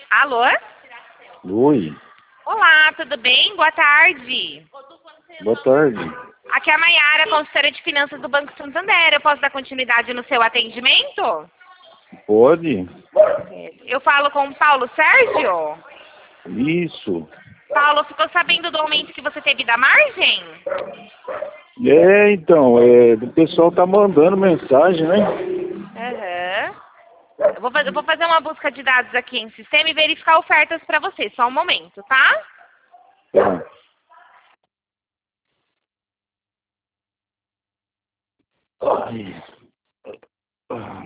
Alô? Oi, Olá, tudo bem? Boa tarde. boa tarde. Aqui é a Maiara, consultora de finanças do Banco Santander. Eu posso dar continuidade no seu atendimento? Pode? Eu falo com o Paulo Sérgio? Isso. Paulo, ficou sabendo do aumento que você teve da margem? Então, o pessoal tá mandando mensagem, né? Aham. Eu vou fazer uma busca de dados aqui em sistema e verificar ofertas para você. Só um momento, tá? Tá. Ai.